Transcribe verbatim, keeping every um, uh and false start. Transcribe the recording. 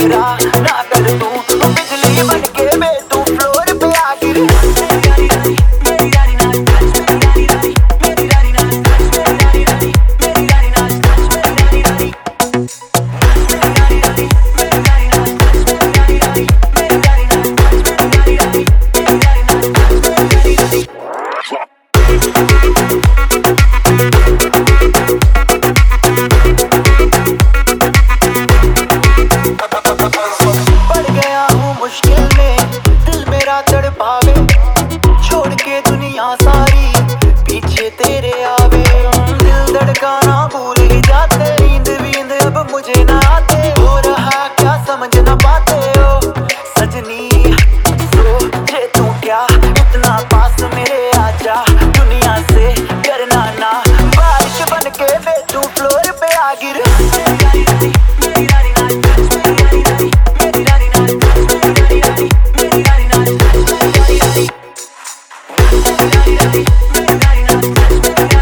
मेरा ना कर तू बिजली बन के मैं तू फ्लोर पे आ गिर। पड़ गया हूँ मुश्किल में, दिल मेरा तड़पावे, छोड़ के दुनिया सारी पीछे तेरे आवे। दिल धड़काना भूल ही जाते, नींद वींद अब मुझे ना आते, हो रहा क्या समझ ना पाते हो सजनी। सोचे तू क्या इतना पास मेरे आजा, दुनिया से करना ना बारिश बन के मैं तू फ्लोर पे आ गिर। Ready, ready, ready, ready, ready, ready, ready, ready, ready, ready, ready, ready, ready, ready, ready, ready, ready, ready, ready,